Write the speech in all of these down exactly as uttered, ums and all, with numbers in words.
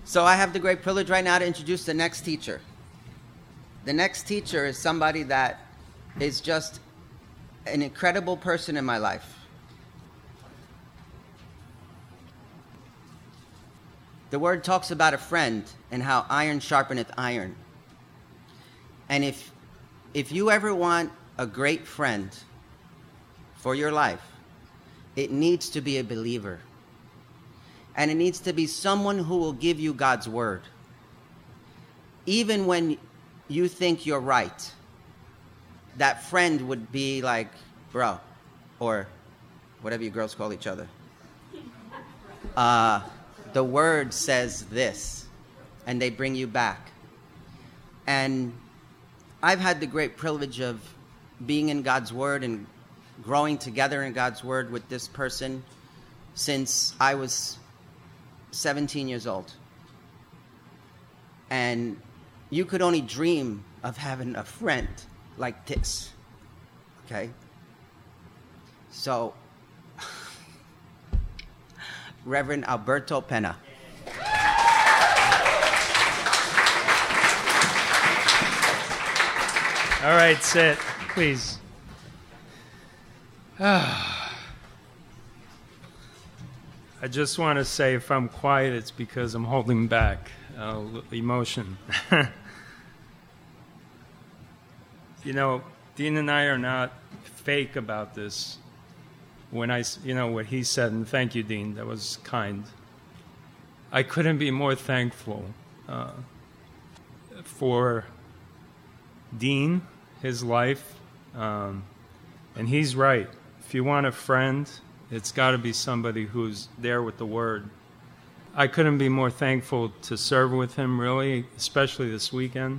So I have the great privilege right now to introduce the next teacher. The next teacher is somebody that is just an incredible person in my life. The word talks about a friend and how iron sharpeneth iron. And if if you ever want a great friend for your life, it needs to be a believer. And it needs to be someone who will give you God's word. Even when you think you're right, that friend would be like, bro, or whatever you girls call each other. Uh, the word says this, and they bring you back. And I've had the great privilege of being in God's word and growing together in God's word with this person since I was seventeen years old. And you could only dream of having a friend like this, okay? So, Reverend Alberto Pena. All right, sit, please. I just want to say, if I'm quiet, it's because I'm holding back uh, emotion. You know, Dean and I are not fake about this. When I, you know, what he said, and thank you, Dean, that was kind. I couldn't be more thankful uh, for Dean, his life, um, and he's right. If you want a friend, it's got to be somebody who's there with the word. I couldn't be more thankful to serve with him, really, especially this weekend.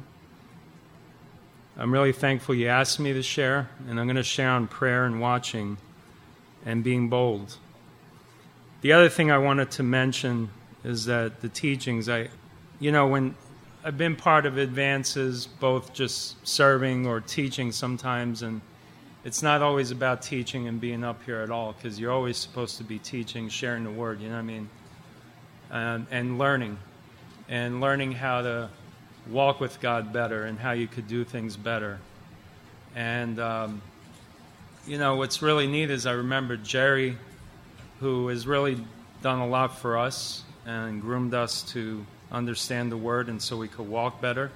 I'm really thankful you asked me to share, and I'm going to share on prayer and watching and being bold. The other thing I wanted to mention is that the teachings, I, you know, when I've been part of advances, both just serving or teaching sometimes, and it's not always about teaching and being up here at all, because you're always supposed to be teaching, sharing the word, you know what I mean? And, and learning, and learning how to walk with God better and how you could do things better. And, um, you know, what's really neat is I remember Jerry, who has really done a lot for us and groomed us to understand the word and so we could walk better,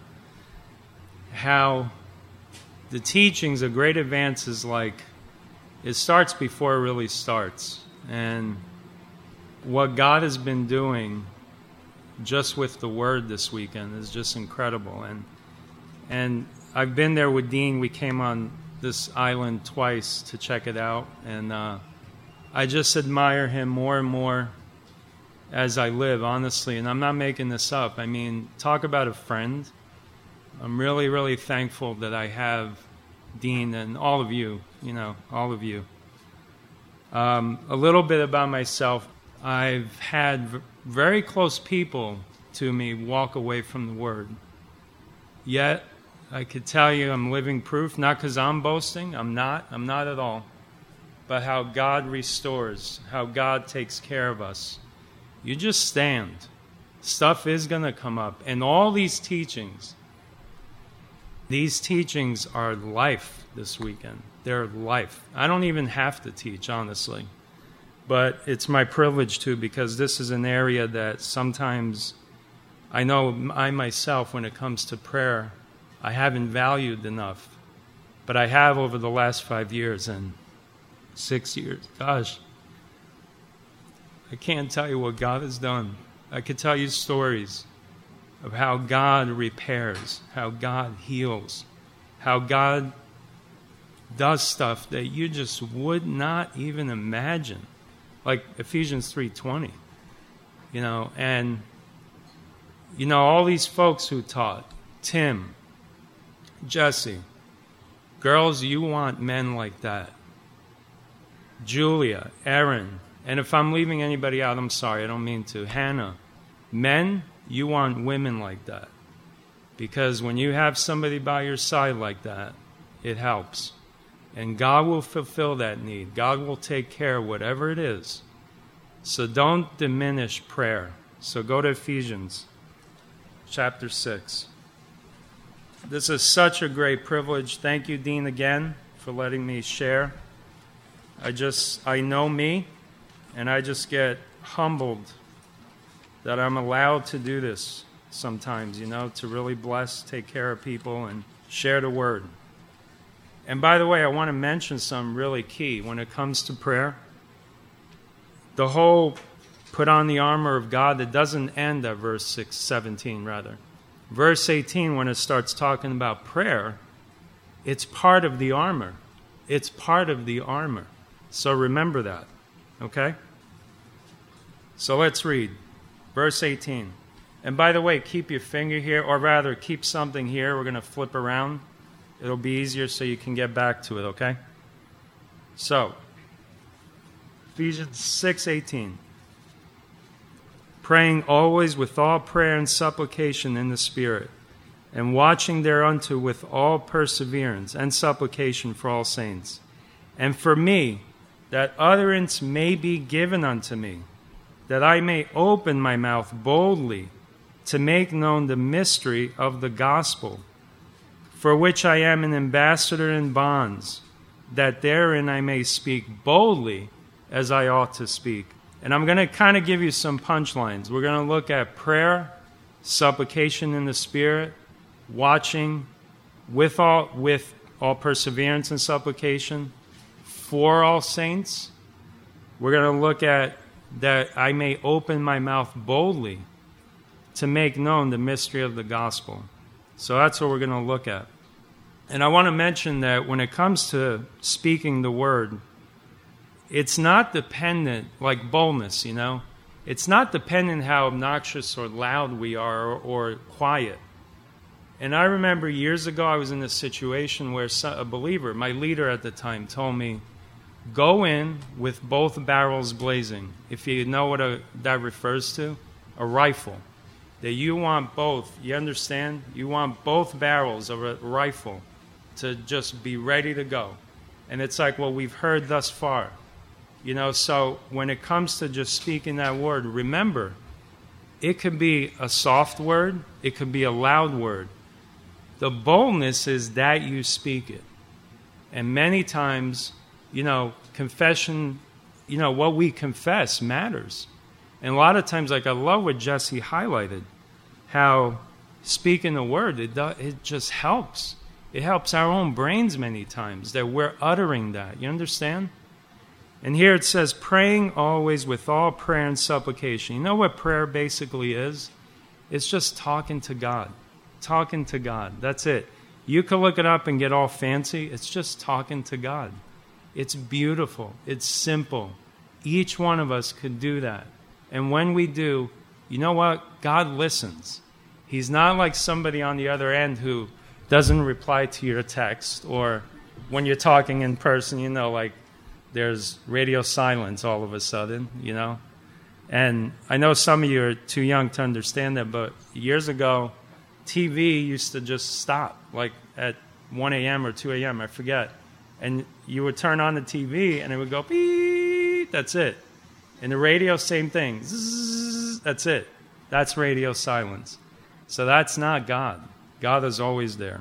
how the teachings of great advances, like, it starts before it really starts. And what God has been doing just with the word this weekend is just incredible. And and I've been there with Dean. We came on this island twice to check it out. And uh, I just admire him more and more as I live, honestly. And I'm not making this up. I mean, talk about a friend. I'm really, really thankful that I have Dean and all of you, you know, all of you. Um, a little bit about myself. I've had v- very close people to me walk away from the Word. Yet, I could tell you I'm living proof, not because I'm boasting, I'm not, I'm not at all, but how God restores, how God takes care of us. You just stand. Stuff is going to come up. And all these teachings, these teachings are life this weekend. They're life. I don't even have to teach, honestly. But it's my privilege to, because this is an area that sometimes I know I myself, when it comes to prayer, I haven't valued enough. But I have over the last five years and six years. Gosh, I can't tell you what God has done. I could tell you stories of how God repairs, how God heals, how God does stuff that you just would not even imagine. Like Ephesians three twenty, you know, and, you know, all these folks who taught, Tim, Jesse, girls, you want men like that. Julia, Aaron, and if I'm leaving anybody out, I'm sorry, I don't mean to. Hannah, men, you want women like that. Because when you have somebody by your side like that, it helps. And God will fulfill that need. God will take care of whatever it is. So don't diminish prayer. So go to Ephesians chapter six. This is such a great privilege. Thank you, Dean, again, for letting me share. I just, I know me, and I just get humbled that I'm allowed to do this sometimes, you know, to really bless, take care of people, and share the word. And by the way, I want to mention something really key when it comes to prayer. The whole put on the armor of God, that doesn't end at verse six, seventeen, rather. Verse eighteen, when it starts talking about prayer, it's part of the armor. It's part of the armor. So remember that, okay? So let's read. Verse eighteen. And by the way, keep your finger here, or rather, keep something here. We're going to flip around. It'll be easier so you can get back to it, okay? So, Ephesians six eighteen. Praying always with all prayer and supplication in the Spirit, and watching thereunto with all perseverance and supplication for all saints. And for me, that utterance may be given unto me, that I may open my mouth boldly to make known the mystery of the gospel, for which I am an ambassador in bonds, that therein I may speak boldly as I ought to speak. And I'm going to kind of give you some punchlines. We're going to look at prayer, supplication in the Spirit, watching with all, with all perseverance and supplication for all saints. We're going to look at that I may open my mouth boldly to make known the mystery of the gospel. So that's what we're going to look at. And I want to mention that when it comes to speaking the word, it's not dependent, like boldness, you know, it's not dependent how obnoxious or loud we are or, or quiet. And I remember years ago I was in a situation where a believer, my leader at the time, told me, go in with both barrels blazing. If you know what a, that refers to, a rifle. That you want both, you understand? You want both barrels of a rifle to just be ready to go. And it's like, well, we've heard thus far. You know, so when it comes to just speaking that word, remember, it could be a soft word, it could be a loud word. The boldness is that you speak it. And many times, you know, confession, you know, what we confess matters. And a lot of times, like I love what Jesse highlighted, how speaking the word, it, do, it just helps. It helps our own brains many times that we're uttering that. You understand? And here it says, praying always with all prayer and supplication. You know what prayer basically is? It's just talking to God. Talking to God. That's it. You can look it up and get all fancy. It's just talking to God. It's beautiful. It's simple. Each one of us could do that. And when we do, you know what? God listens. He's not like somebody on the other end who doesn't reply to your text, or when you're talking in person, you know, like there's radio silence all of a sudden, you know. And I know some of you are too young to understand that, but years ago, T V used to just stop, like at one a.m. or two a.m., I forget. And you would turn on the T V, and it would go, beep, that's it. And the radio, same thing. Zzz, that's it. That's radio silence. So that's not God. God is always there.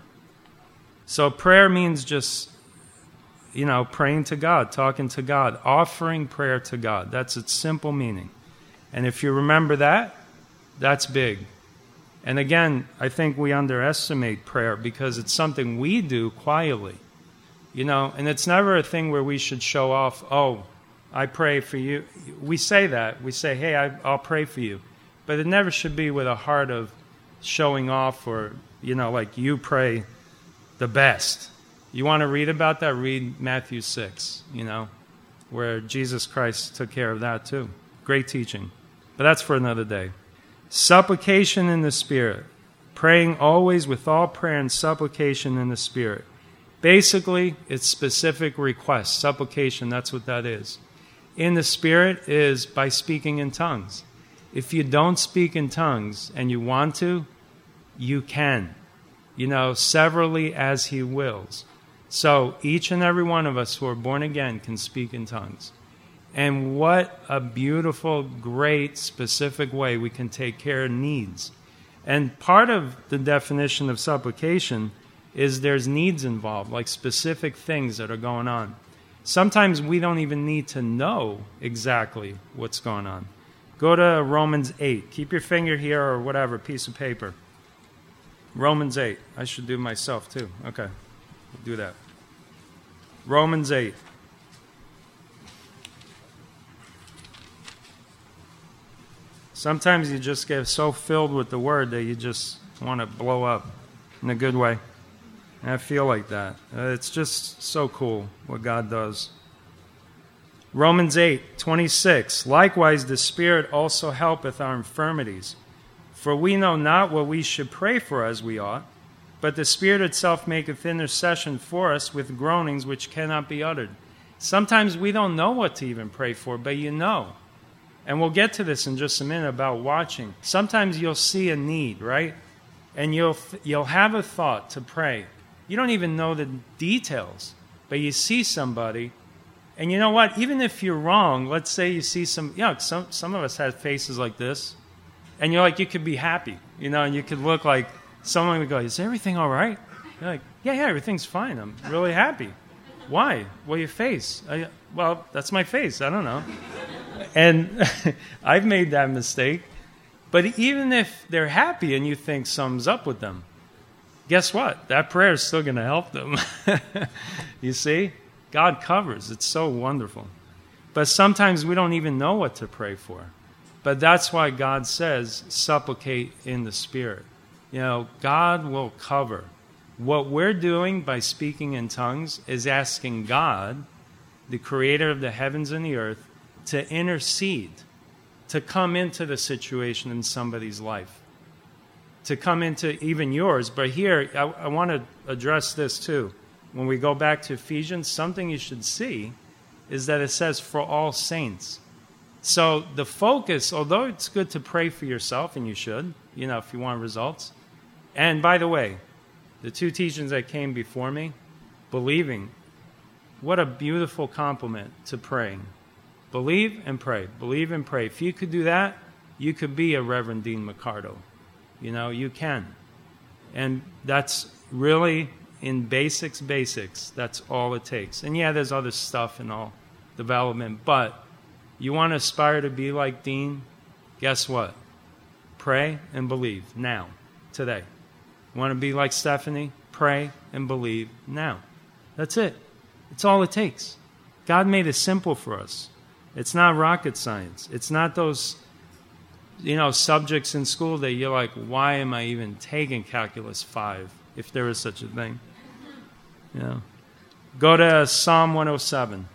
So prayer means just, you know, praying to God, talking to God, offering prayer to God. That's its simple meaning. And if you remember that, that's big. And again, I think we underestimate prayer because it's something we do quietly. You know, and it's never a thing where we should show off, oh, I pray for you. We say that. We say, hey, I, I'll pray for you. But it never should be with a heart of showing off or, you know, like you pray the best. You want to read about that? Read Matthew six, you know, where Jesus Christ took care of that too. Great teaching. But that's for another day. Supplication in the Spirit. Praying always with all prayer and supplication in the Spirit. Basically, it's specific requests. Supplication, that's what that is. In the Spirit is by speaking in tongues. If you don't speak in tongues and you want to, you can. You know, severally as He wills. So each and every one of us who are born again can speak in tongues. And what a beautiful, great, specific way we can take care of needs. And part of the definition of supplication is there's needs involved, like specific things that are going on. Sometimes we don't even need to know exactly what's going on. Go to Romans eight. Keep your finger here or whatever, piece of paper. Romans eight. I should do myself too. Okay, do that. Romans eight. Sometimes you just get so filled with the word that you just want to blow up in a good way. And I feel like that. Uh, it's just so cool what God does. Romans eight, twenty-six. Likewise, the Spirit also helpeth our infirmities. For we know not what we should pray for as we ought, but the Spirit itself maketh intercession for us with groanings which cannot be uttered. Sometimes we don't know what to even pray for, but you know. And we'll get to this in just a minute about watching. Sometimes you'll see a need, right? And you'll you'll have a thought to pray. You don't even know the details, but you see somebody, and you know what? Even if you're wrong, let's say you see some, you know, some, some of us have faces like this, and you're like, you could be happy, you know, and you could look like someone would go, is everything all right? You're like, yeah, yeah, everything's fine. I'm really happy. Why? Well, your face. I, well, that's my face. I don't know. And I've made that mistake. But even if they're happy and you think something's up with them, guess what? That prayer is still going to help them. You see? God covers. It's so wonderful. But sometimes we don't even know what to pray for. But that's why God says, supplicate in the Spirit. You know, God will cover. What we're doing by speaking in tongues is asking God, the creator of the heavens and the earth, to intercede, to come into the situation in somebody's life, to come into even yours. But here, I, I want to address this too. When we go back to Ephesians, something you should see is that it says for all saints. So the focus, although it's good to pray for yourself, and you should, you know, if you want results. And by the way, the two teachings that came before me, believing, what a beautiful compliment to praying. Believe and pray. Believe and pray. If you could do that, you could be a Reverend Dean McCardle. You know, you can. And that's really, in basics, basics, that's all it takes. And yeah, there's other stuff and all development, but you want to aspire to be like Dean? Guess what? Pray and believe now, today. You want to be like Stephanie? Pray and believe now. That's it. It's all it takes. God made it simple for us. It's not rocket science. It's not those, you know, subjects in school that you're like, why am I even taking Calculus five, if there is such a thing? You know. Go to Psalm one oh seven.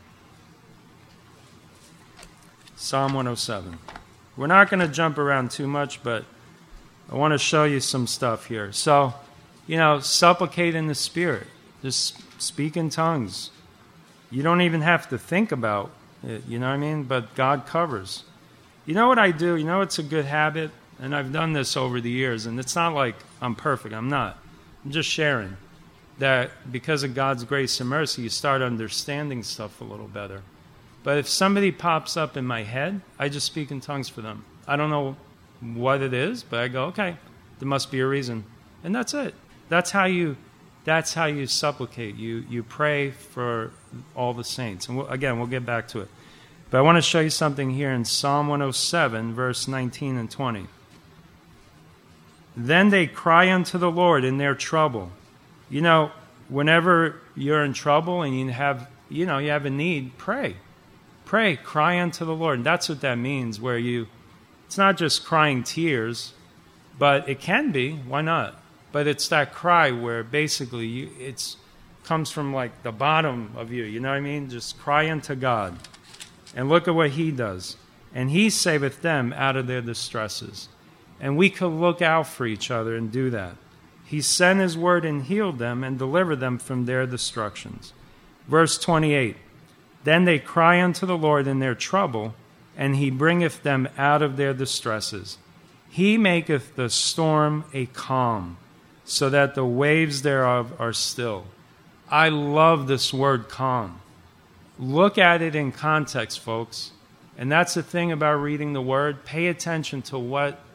Psalm one oh seven. We're not going to jump around too much, but I want to show you some stuff here. So, you know, supplicate in the Spirit. Just speak in tongues. You don't even have to think about it, you know what I mean? But God covers. You know what I do? You know it's a good habit? And I've done this over the years, and it's not like I'm perfect. I'm not. I'm just sharing that because of God's grace and mercy, you start understanding stuff a little better. But if somebody pops up in my head, I just speak in tongues for them. I don't know what it is, but I go, okay, there must be a reason. And that's it. That's how you that's how you supplicate. You you pray for all the saints. And we'll, again, we'll get back to it. But I want to show you something here in Psalm one oh seven, verse nineteen and twenty. Then they cry unto the Lord in their trouble. You know, whenever you're in trouble and you have, you know, you have a need, pray. Pray, cry unto the Lord. And that's what that means, where you, it's not just crying tears, but it can be, why not? But it's that cry where basically you, it's comes from like the bottom of you, you know what I mean? Just cry unto God. And look at what he does. And he saveth them out of their distresses. And we could look out for each other and do that. He sent his word and healed them and delivered them from their destructions. Verse twenty-eight. Then they cry unto the Lord in their trouble, and he bringeth them out of their distresses. He maketh the storm a calm, so that the waves thereof are still. I love this word calm. Look at it in context, folks. And that's the thing about reading the word. Pay attention to what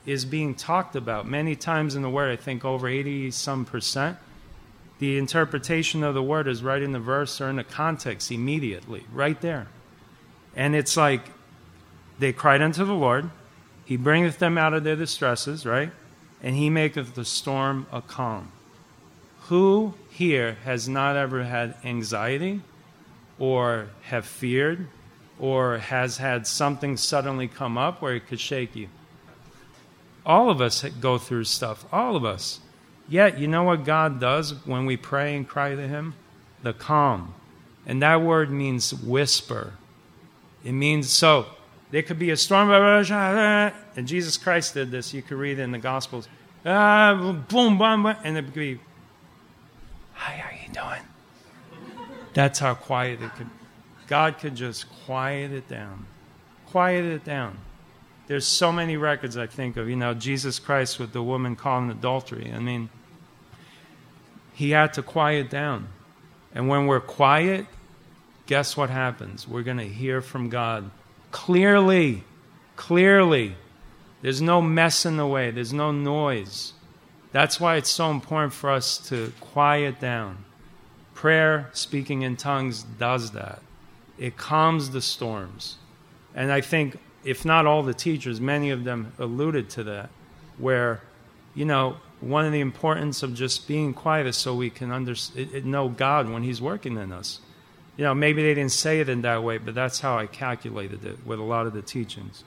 is being talked about many times in the Word. I think over eighty some percent. The interpretation of the Word is right in the verse or in the context immediately, right there. And it's like, they cried unto the Lord, He bringeth them out of their distresses, right? And He maketh the storm a calm. Who here has not ever had anxiety or have feared or has had something suddenly come up where it could shake you? All of us go through stuff, all of us. Yet, you know what God does when we pray and cry to Him? The calm. And that word means whisper. It means, so, there could be a storm, and Jesus Christ did this. You could read it in the Gospels. Uh, boom, boom, boom, and it could be, hi, how you doing? That's how quiet it could. God could just quiet it down. Quiet it down. There's so many records I think of, you know, Jesus Christ with the woman caught in adultery. I mean, He had to quiet down. And when we're quiet, guess what happens? We're going to hear from God clearly, clearly. There's no mess in the way. There's no noise. That's why it's so important for us to quiet down. Prayer, speaking in tongues, does that. It calms the storms. And I think, if not all the teachers, many of them alluded to that, where, you know, one of the importance of just being quiet is so we can under, know God when He's working in us. You know, maybe they didn't say it in that way, but that's how I calculated it with a lot of the teachings.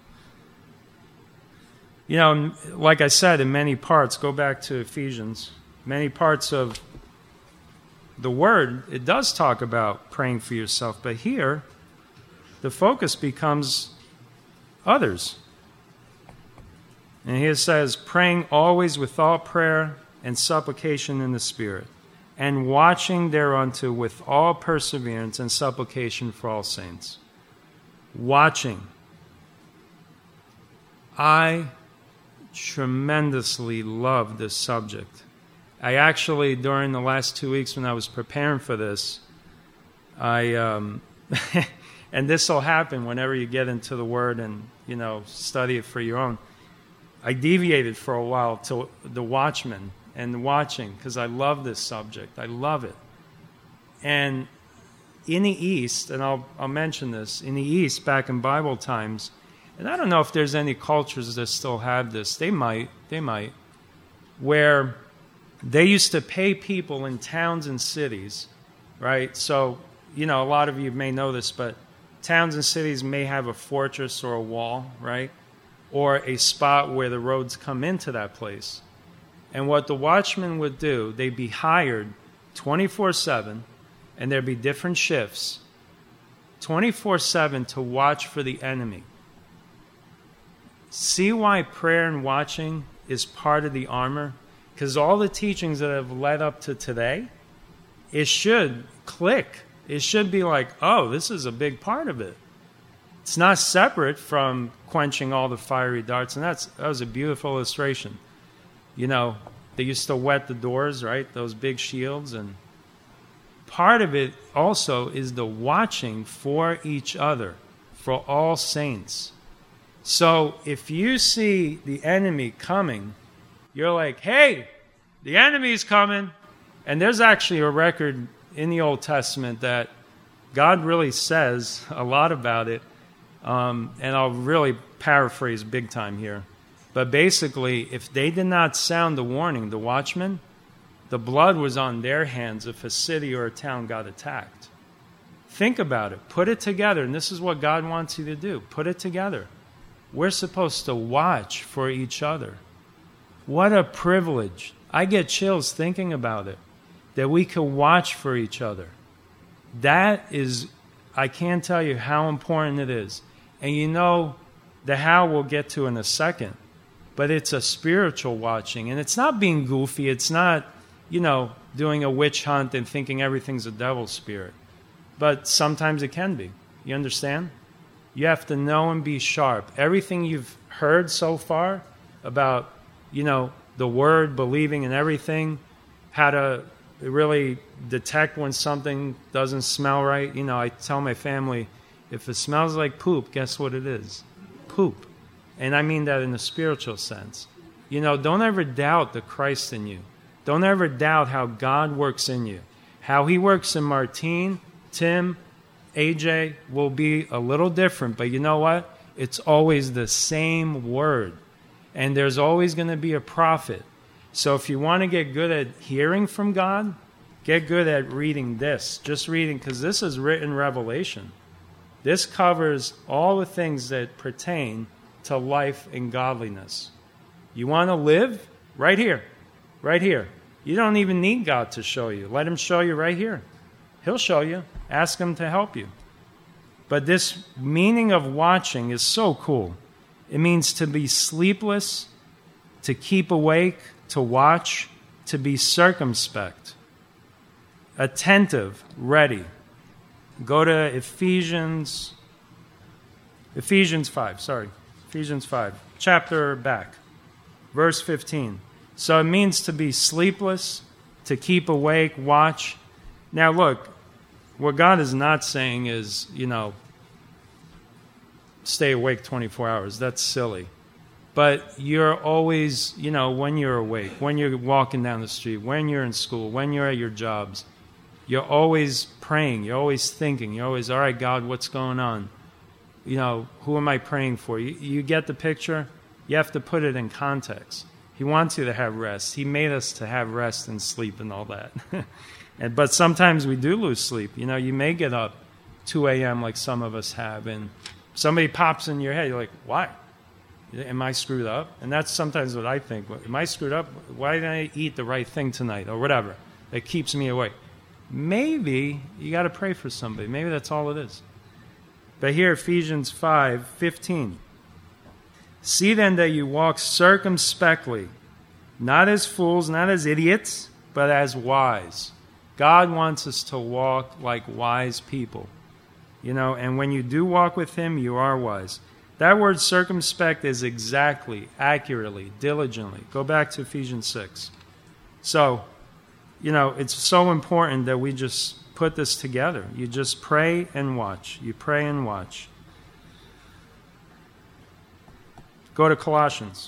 You know, like I said, in many parts, go back to Ephesians, many parts of the Word, it does talk about praying for yourself, but here, the focus becomes others. And here it says, praying always with all prayer and supplication in the Spirit, and watching thereunto with all perseverance and supplication for all saints. Watching. I tremendously love this subject. I actually, during the last two weeks when I was preparing for this, I, um, and this will happen whenever you get into the Word and, you know, study it for your own. I deviated for a while to the Watchman and watching because I love this subject. I love it. And in the East, and I'll, I'll mention this, in the East, back in Bible times, and I don't know if there's any cultures that still have this. They might, they might, where they used to pay people in towns and cities, right? So, you know, a lot of you may know this, but towns and cities may have a fortress or a wall, right? Or a spot where the roads come into that place. And what the watchmen would do, they'd be hired twenty-four seven, and there'd be different shifts, twenty-four seven to watch for the enemy. See why prayer and watching is part of the armor? Because all the teachings that have led up to today, it should click. It should be like, oh, this is a big part of it. It's not separate from quenching all the fiery darts. And that's that was a beautiful illustration. You know, they used to wet the doors, right? Those big shields. And part of it also is the watching for each other, for all saints. So if you see the enemy coming, you're like, hey, the enemy's coming. And there's actually a record in the Old Testament that God really says a lot about it. Um, and I'll really paraphrase big time here. But basically, if they did not sound the warning, the watchmen, the blood was on their hands if a city or a town got attacked. Think about it. Put it together. And this is what God wants you to do. Put it together. We're supposed to watch for each other. What a privilege. I get chills thinking about it. That we can watch for each other. That is, I can't tell you how important it is. And you know, the how we'll get to in a second. But it's a spiritual watching. And it's not being goofy. It's not, you know, doing a witch hunt and thinking everything's a devil spirit. But sometimes it can be. You understand? You have to know and be sharp. Everything you've heard so far about, you know, the Word, believing and everything, how to really detect when something doesn't smell right. You know, I tell my family, if it smells like poop, guess what it is? Poop. And I mean that in a spiritual sense. You know, don't ever doubt the Christ in you. Don't ever doubt how God works in you. How he works in Martine, Tim, A J will be a little different, but you know what? It's always the same word. And there's always going to be a prophet. So if you want to get good at hearing from God, get good at reading this. Just reading, because this is written Revelation. This covers all the things that pertain to life and godliness. You want to live? Right here. Right here. You don't even need God to show you. Let him show you right here. He'll show you. Ask him to help you. But this meaning of watching is so cool. It means to be sleepless, to keep awake, to watch, to be circumspect, attentive, ready. Go to Ephesians, Ephesians five, sorry, Ephesians five, chapter back, verse fifteen. So it means to be sleepless, to keep awake, watch. Now look, what God is not saying is, you know, stay awake twenty-four hours. That's silly. But you're always, you know, when you're awake, when you're walking down the street, when you're in school, when you're at your jobs, you're always praying. You're always thinking. You're always, all right, God, what's going on? You know, who am I praying for? You, you get the picture? You have to put it in context. He wants you to have rest. He made us to have rest and sleep and all that. and, but sometimes we do lose sleep. You know, you may get up two a.m. like some of us have, and somebody pops in your head. You're like, why? Am I screwed up? And that's sometimes what I think. Am I screwed up? Why didn't I eat the right thing tonight? Or whatever. That keeps me awake. Maybe you got to pray for somebody. Maybe that's all it is. But here, Ephesians five fifteen. See then that you walk circumspectly, not as fools, not as idiots, but as wise. God wants us to walk like wise people. You know, and when you do walk with him, you are wise. That word circumspect is exactly, accurately, diligently. Go back to Ephesians six. So, you know, it's so important that we just put this together. You just pray and watch. You pray and watch. Go to Colossians.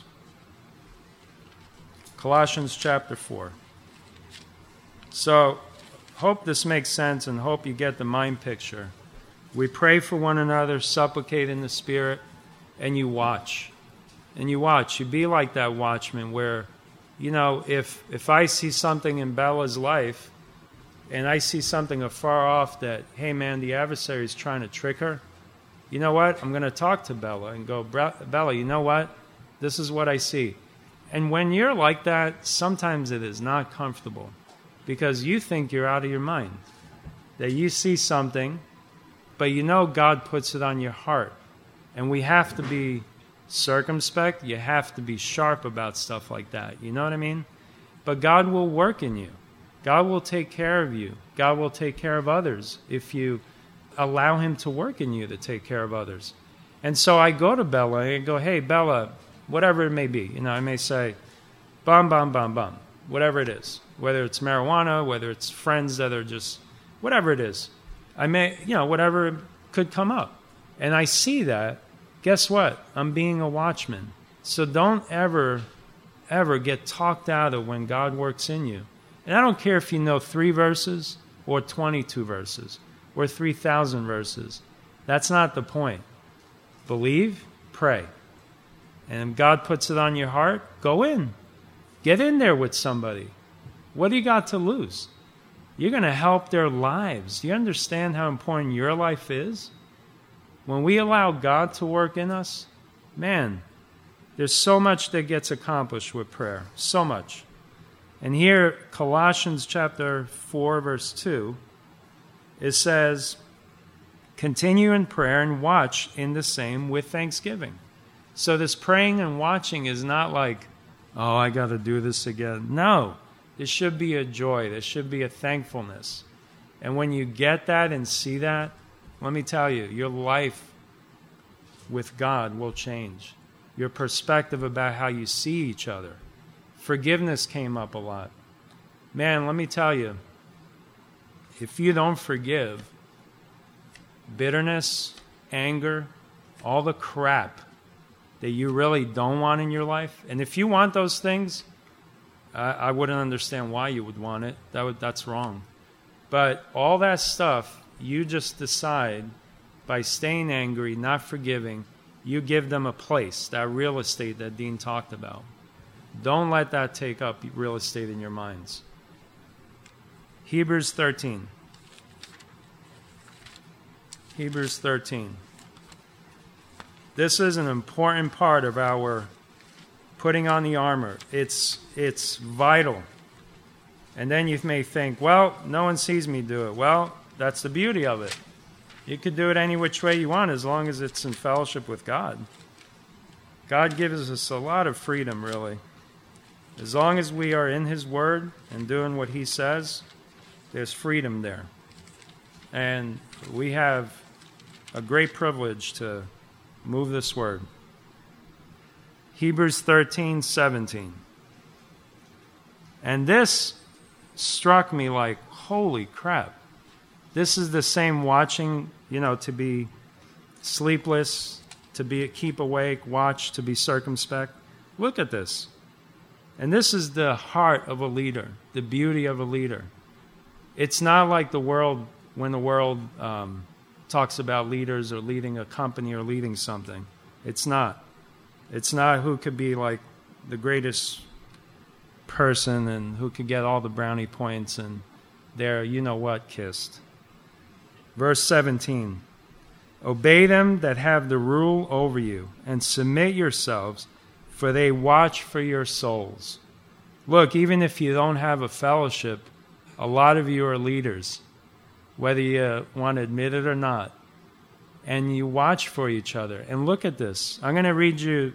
Colossians chapter four. So, hope this makes sense and hope you get the mind picture. We pray for one another, supplicate in the Spirit, and you watch. And you watch. You be like that watchman where, you know, if if I see something in Bella's life and I see something afar off that, hey, man, the adversary is trying to trick her, you know what? I'm going to talk to Bella and go, Bella, you know what? This is what I see. And when you're like that, sometimes it is not comfortable because you think you're out of your mind, that you see something, but you know God puts it on your heart. And we have to be circumspect. You have to be sharp about stuff like that. You know what I mean? But God will work in you. God will take care of you. God will take care of others if you allow him to work in you to take care of others. And so I go to Bella and go, hey, Bella, whatever it may be. You know, I may say, bum, bum, bum, bum, whatever it is. Whether it's marijuana, whether it's friends that are just, whatever it is. I may, you know, whatever could come up. And I see that. Guess what? I'm being a watchman. So don't ever, ever get talked out of when God works in you. And I don't care if you know three verses or twenty-two verses or three thousand verses. That's not the point. Believe, pray. And if God puts it on your heart, go in. Get in there with somebody. What do you got to lose? You're going to help their lives. Do you understand how important your life is? When we allow God to work in us, man, there's so much that gets accomplished with prayer. So much. And here, Colossians chapter four, verse two, it says, continue in prayer and watch in the same with thanksgiving. So this praying and watching is not like, oh, I got to do this again. No, there should be a joy. There should be a thankfulness. And when you get that and see that, let me tell you, your life with God will change. Your perspective about how you see each other. Forgiveness came up a lot. Man, let me tell you, if you don't forgive, bitterness, anger, all the crap that you really don't want in your life. And if you want those things, I, I wouldn't understand why you would want it. That would, that's wrong. But all that stuff, you just decide by staying angry, not forgiving, you give them a place, that real estate that Dean talked about. Don't let that take up real estate in your minds. Hebrews thirteen. Hebrews thirteen. This is an important part of our putting on the armor. It's, it's vital. And then you may think, well, no one sees me do it. Well, that's the beauty of it. You could do it any which way you want as long as it's in fellowship with God. God gives us a lot of freedom, really. As long as we are in His Word and doing what He says, there's freedom there. And we have a great privilege to move this Word. Hebrews thirteen seventeen. And this struck me like, holy crap. This is the same watching, you know, to be sleepless, to be keep awake, watch, to be circumspect. Look at this. And this is the heart of a leader, the beauty of a leader. It's not like the world, when the world um, talks about leaders or leading a company or leading something. It's not. It's not who could be like the greatest person and who could get all the brownie points and they're, you know what, kissed. Verse seventeen. Obey them that have the rule over you, and submit yourselves, for they watch for your souls. Look, even if you don't have a fellowship, a lot of you are leaders, whether you want to admit it or not. And you watch for each other. And look at this. I'm going to read you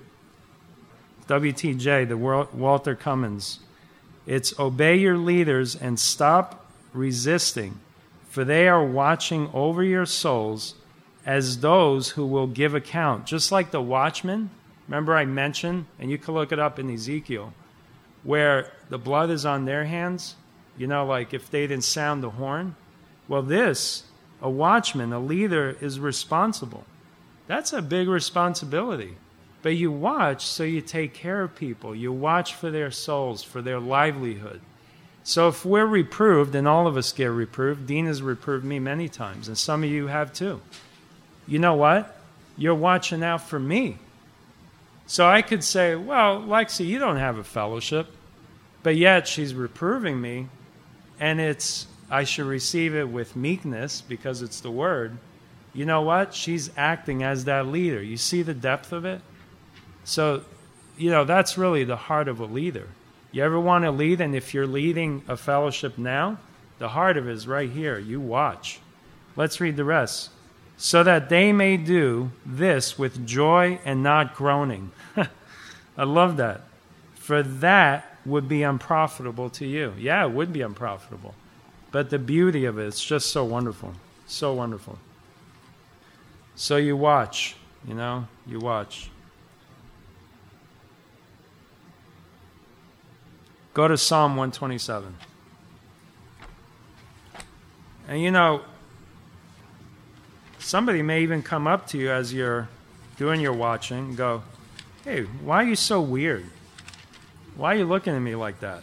W T J, the Walter Cummins. It's obey your leaders and stop resisting, for they are watching over your souls as those who will give account. Just like the watchmen, remember I mentioned, and you can look it up in Ezekiel, where the blood is on their hands, you know, like if they didn't sound the horn. Well, this, a watchman, a leader, is responsible. That's a big responsibility. But you watch, so you take care of people. You watch for their souls, for their livelihood. So if we're reproved, and all of us get reproved, Dean has reproved me many times, and some of you have too. You know what? You're watching out for me. So I could say, well, Lexi, you don't have a fellowship, but yet she's reproving me, and it's I should receive it with meekness because it's the word. You know what? She's acting as that leader. You see the depth of it? So, you know, that's really the heart of a leader. You ever want to lead, and if you're leading a fellowship now, the heart of it is right here. You watch. Let's read the rest. So that they may do this with joy and not groaning. I love that. For that would be unprofitable to you. Yeah, it would be unprofitable. But the beauty of it, it's just so wonderful. So wonderful. So you watch, you know, you watch. Go to Psalm one twenty-seven. And you know, somebody may even come up to you as you're doing your watching and go, hey, why are you so weird? Why are you looking at me like that?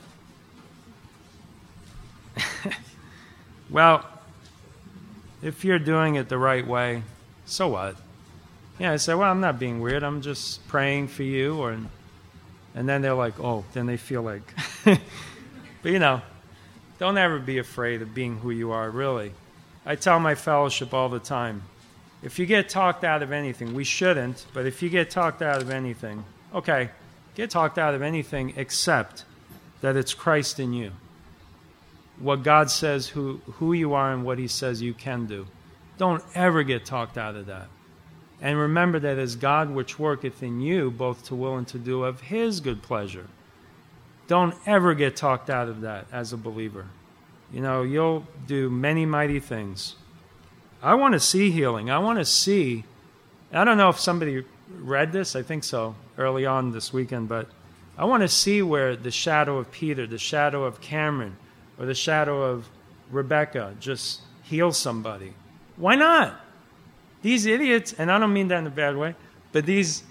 Well, if you're doing it the right way, so what? Yeah, I say, well, I'm not being weird. I'm just praying for you. Or, and then they're like, oh, then they feel like. But, you know, don't ever be afraid of being who you are, really. I tell my fellowship all the time, if you get talked out of anything, we shouldn't, but if you get talked out of anything, okay, get talked out of anything except that it's Christ in you. What God says, who, who you are and what He says you can do. Don't ever get talked out of that. And remember that as God which worketh in you, both to will and to do of His good pleasure. Don't ever get talked out of that as a believer. You know, you'll do many mighty things. I want to see healing. I want to see, I don't know if somebody read this, I think so, early on this weekend, but I want to see where the shadow of Peter, the shadow of Cameron, or the shadow of Rebecca just heals somebody. Why not? These idiots, and I don't mean that in a bad way, but these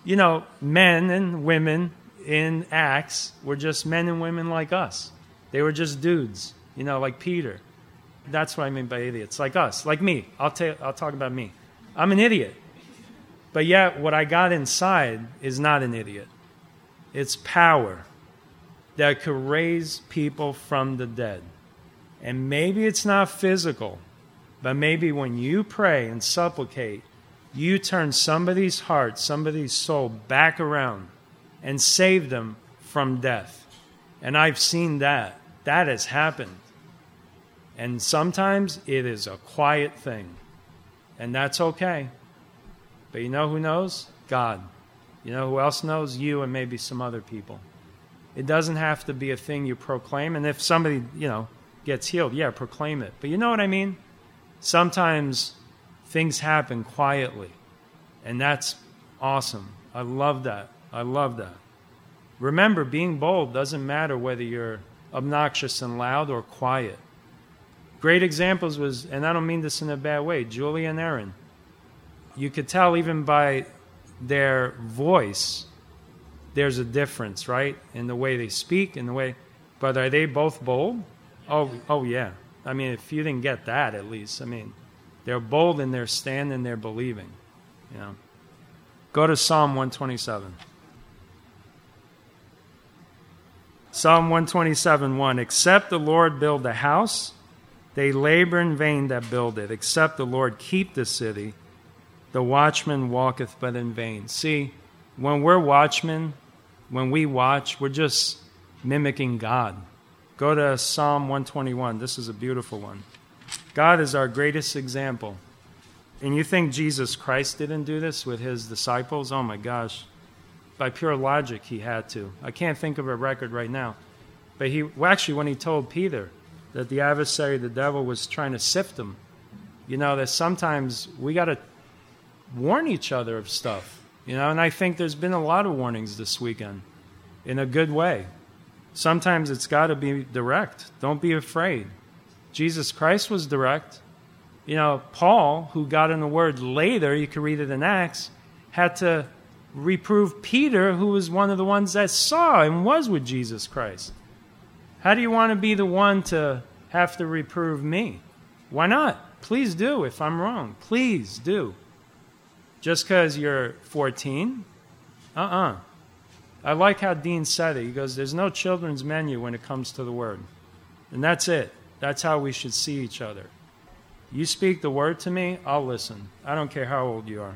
you know, men and women in Acts were just men and women like us. They were just dudes, you know, like Peter. That's what I mean by idiots, like us, like me. I'll, ta- I'll talk about me. I'm an idiot. But yet what I got inside is not an idiot. It's power that could raise people from the dead. And maybe it's not physical, but maybe when you pray and supplicate, you turn somebody's heart, somebody's soul back around and save them from death. And I've seen that. That has happened. And sometimes it is a quiet thing. And that's okay. But you know who knows? God. You know who else knows? You and maybe some other people. It doesn't have to be a thing you proclaim. And if somebody, you know, gets healed, yeah, proclaim it. But you know what I mean? Sometimes things happen quietly. And that's awesome. I love that. I love that. Remember, being bold doesn't matter whether you're obnoxious and loud or quiet. Great examples was, and I don't mean this in a bad way, Julia and Aaron. You could tell even by their voice, there's a difference, right? In the way they speak, in the way, but are they both bold? Oh, oh yeah. I mean, if you didn't get that, at least, I mean, they're bold in their stand and their believing. You know, go to Psalm one twenty-seven. Psalm one twenty-seven, one. Except the Lord build the house, they labor in vain that build it. Except the Lord keep the city, the watchman walketh but in vain. See, when we're watchmen, when we watch, we're just mimicking God. Go to Psalm one twenty-one. This is a beautiful one. God is our greatest example. And you think Jesus Christ didn't do this with his disciples? Oh my gosh. By pure logic, he had to. I can't think of a record right now. But he, well, actually, when he told Peter that the adversary, the devil, was trying to sift him, you know, that sometimes we got to warn each other of stuff. You know, and I think there's been a lot of warnings this weekend in a good way. Sometimes it's got to be direct. Don't be afraid. Jesus Christ was direct. You know, Paul, who got in the word later, you can read it in Acts, had to reprove Peter, who was one of the ones that saw and was with Jesus Christ. How do you want to be the one to have to reprove me? Why not? Please do if I'm wrong. Please do. Just because you're fourteen? Uh-uh. I like how Dean said it. He goes, there's no children's menu when it comes to the word. And that's it. That's how we should see each other. You speak the word to me, I'll listen. I don't care how old you are.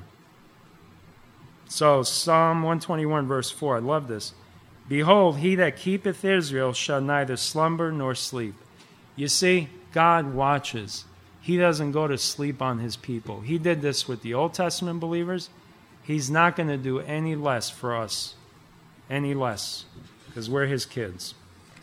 So Psalm one twenty-one, verse four, I love this. Behold, he that keepeth Israel shall neither slumber nor sleep. You see, God watches. He doesn't go to sleep on his people. He did this with the Old Testament believers. He's not going to do any less for us. Any less. Because we're his kids.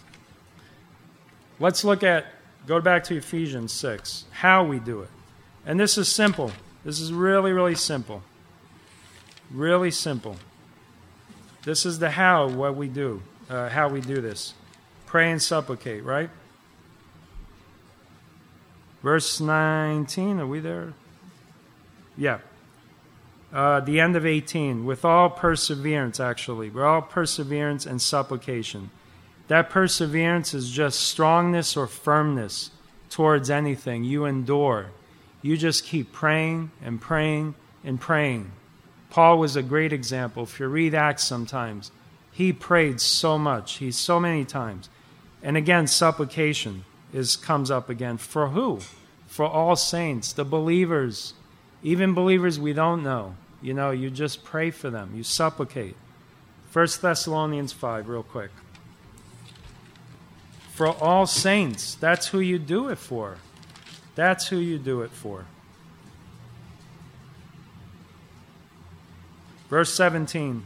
Let's look at, go back to Ephesians six, how we do it. And this is simple. This is really, really simple. Really simple. This is the how, what we do, uh, how we do this. Pray and supplicate, right? Verse nineteen, are we there? Yeah. Uh, the end of eighteen, with all perseverance, actually. With all perseverance and supplication. That perseverance is just strongness or firmness towards anything. You endure. You just keep praying and praying and praying. Paul was a great example. If you read Acts sometimes, he prayed so much. He so many times. And again, supplication is comes up again. For who? For all saints, the believers, even believers we don't know. You know, you just pray for them. You supplicate. First Thessalonians five, real quick. For all saints, that's who you do it for. That's who you do it for. Verse seventeen.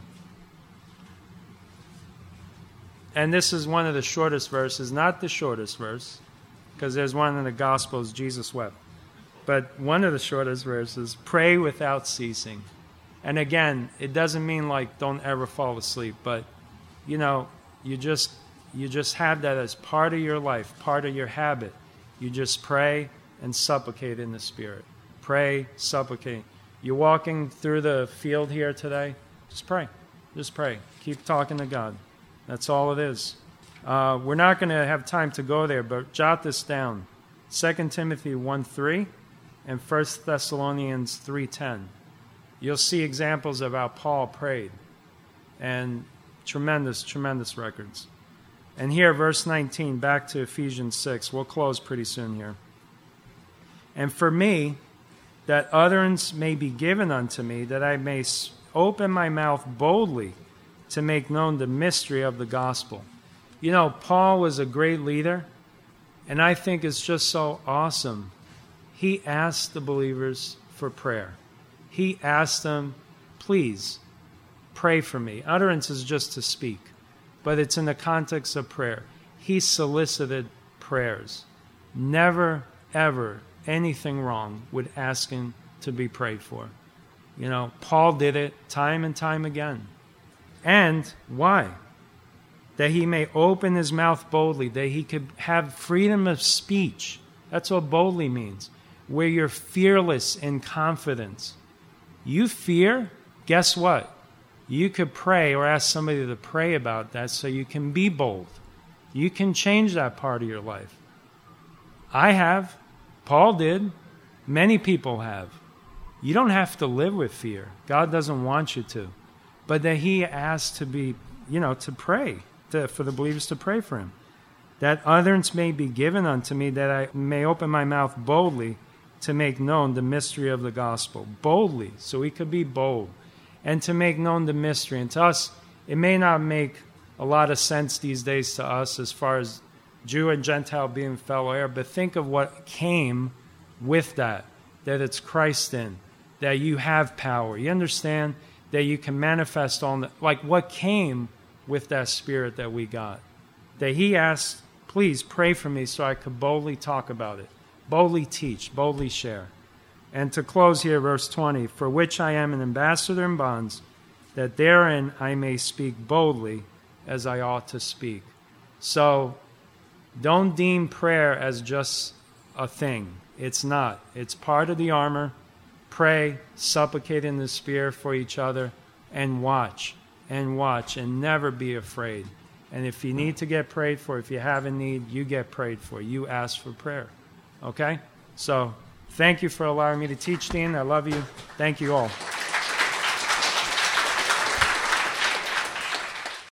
And this is one of the shortest verses, not the shortest verse, because there's one in the Gospels, Jesus wept. But one of the shortest verses, pray without ceasing. And again, it doesn't mean like don't ever fall asleep, but you know, you just you just have that as part of your life, part of your habit. You just pray and supplicate in the Spirit. Pray, supplicate. You're walking through the field here today, Just pray. Just pray. Keep talking to God. That's all it is. Uh, we're not going to have time to go there, but jot this down. Second Timothy one three and First Thessalonians three ten. You'll see examples of how Paul prayed. And tremendous, tremendous records. And here, verse nineteen, back to Ephesians six. We'll close pretty soon here. And for me, that utterance may be given unto me, that I may open my mouth boldly to make known the mystery of the gospel. You know, Paul was a great leader, and I think it's just so awesome. He asked the believers for prayer. He asked them, please, pray for me. Utterance is just to speak, but it's in the context of prayer. He solicited prayers. Never, ever anything wrong with asking to be prayed for. You know, Paul did it time and time again. And why? That he may open his mouth boldly, that he could have freedom of speech. That's what boldly means, where you're fearless in confidence. You fear, guess what? You could pray or ask somebody to pray about that so you can be bold. You can change that part of your life. I have. Paul did. Many people have. You don't have to live with fear. God doesn't want you to. But that he asked to be, you know, to pray, to, for the believers to pray for him. That utterance may be given unto me, that I may open my mouth boldly to make known the mystery of the gospel. Boldly, so we could be bold. And to make known the mystery. And to us, it may not make a lot of sense these days to us as far as Jew and Gentile being fellow heir, but think of what came with that, that it's Christ in, that you have power. You understand that you can manifest on the, like what came with that spirit that we got. That he asked, please pray for me so I could boldly talk about it, boldly teach, boldly share. And to close here, verse twenty, for which I am an ambassador in bonds, that therein I may speak boldly as I ought to speak. So don't deem prayer as just a thing. It's not. It's part of the armor. Pray, supplicate in the Spirit for each other, and watch, and watch, and never be afraid. And if you need to get prayed for, if you have a need, you get prayed for. You ask for prayer. Okay? So thank you for allowing me to teach, Dean. I love you. Thank you all.